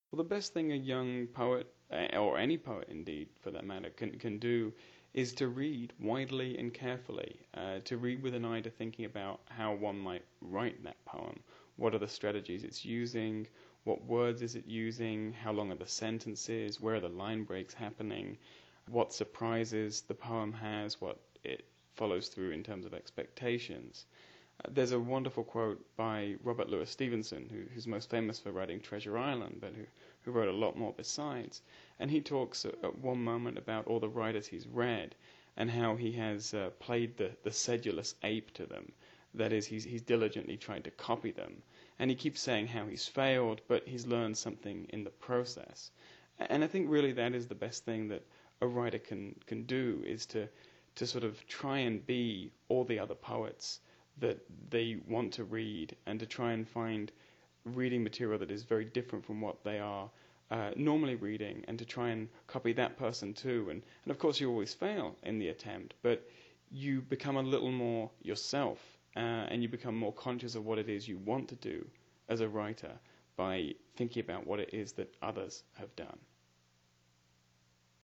Well, the best thing a young poet, or any poet indeed for that matter, can do is to read widely and carefully, to read with an eye to thinking about how one might write that poem. What are the strategies it's using? What words is it using? How long are the sentences? Where are the line breaks happening? What surprises the poem has? What it follows through in terms of expectations. There's a wonderful quote by Robert Louis Stevenson, who's most famous for writing Treasure Island, but who wrote a lot more besides. And he talks at one moment about all the writers he's read and how he has played the sedulous ape to them. That is, he's diligently tried to copy them. And he keeps saying how he's failed, but he's learned something in the process. And I think really that is the best thing that a writer can do, is to sort of try and be all the other poets that they want to read, and to try and find reading material that is very different from what they are normally reading, and to try and copy that person too. And of course you always fail in the attempt, but you become a little more yourself, and you become more conscious of what it is you want to do as a writer by thinking about what it is that others have done.